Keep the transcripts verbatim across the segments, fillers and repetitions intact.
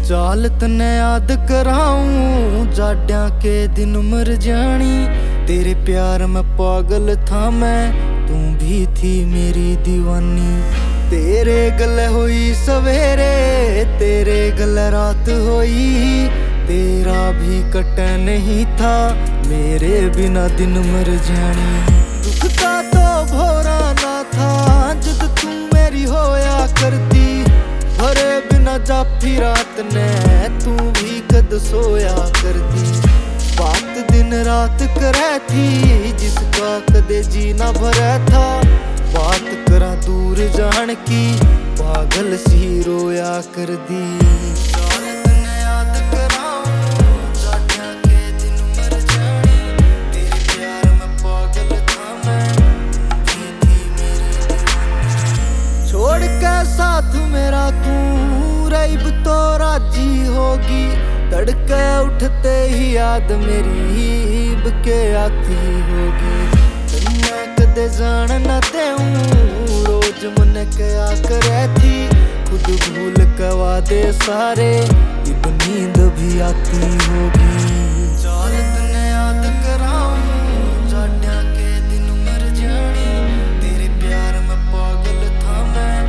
चाल तने याद कराऊं जाड्या के दिन मर जानी। तेरे प्यार में पागल था मैं, तू भी थी मेरी दीवानी। तेरे गले हुई सवेरे, तेरे गले रात हुई। तेरा भी कटे नहीं था, मेरे बिना दिन मर जानी। दुख का तो भोरा ना था, जद तू मेरी होया करती। भरे बिना जाफी रात ने, तू भी कद सोया करती। बात दिन रात करे थी, जिसका कदे जीना भरा था। बात करा दूर जान की, पागल सी रोया कर दी। छोड़ के साथ मेरा तू रईब तो राजी होगी। तड़के उठते ही याद मेरी बके आती होगी। मैं कदे जान न देऊं, रोज मन क्या करे थी। खुद भूल के वादे सारे, इब नींद भी आती होगी। चाल तने याद कराऊं जाड्या के दिन मर जानी। तेरे प्यार में पागल था मैं।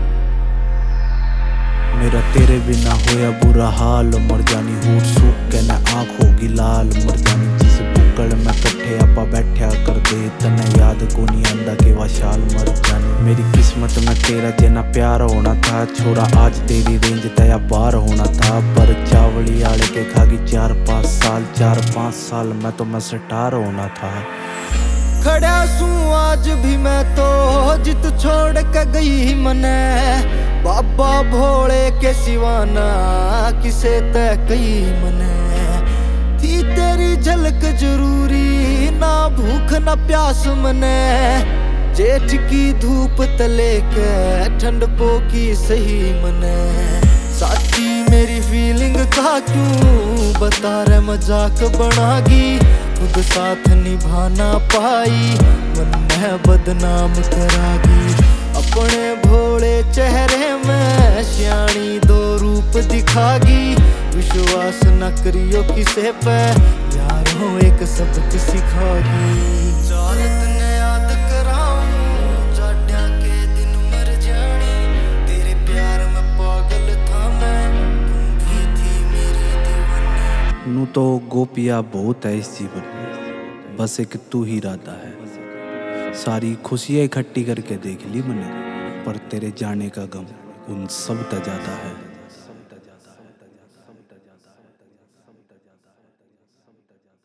मेरा तेरे बिना होया बुरा हाल, मर जानी होठ सूख के न आँख होगी लाल। मर जानी जिस बुक्कड़ में कट्ठे आपा बैठा कर दे, तने याद को नहीं आंदा के वाशाल मर जानी। मेरी किस्मत में तेरा जना प्यार होना था, छोरा आज तेरी रेंज तया पार होना था। पर चावली आले के खागी चार पाँच साल, चार पाँच साल में तो मैं स्टार होना था। खड़ा सू आज भी मैं तो, जित छोड़ के गई मने। बाबा भोले के सिवाना, किसे तय कई मने। थी तेरी झलक जरूरी, ना भूख ना प्यास मने। जेठ की धूप तले के, ठंड पो की सही मने। साथी मेरी फीलिंग का क्यों बता रहे मजाक बनागी। खुद साथ निभाना पाई, मन में बदनाम करागी। अपने भोले चेहरे में श्याणी दो रूप दिखागी। विश्वास न करियो किसे पे, यारों एक सबक सिखागी। चाल तने याद कराऊं जाड्या के दिन मर जानी। तेरे प्यार में पागल था मैं, तू भी थी मेरी दीवानी। नू तो गोपिया बहुत है इस जीवन में, बस एक तू ही राधा है। सारी खुशियाँ इकट्ठी करके देख ली मैंने, पर तेरे जाने का गम उन सब ता ज्यादा है।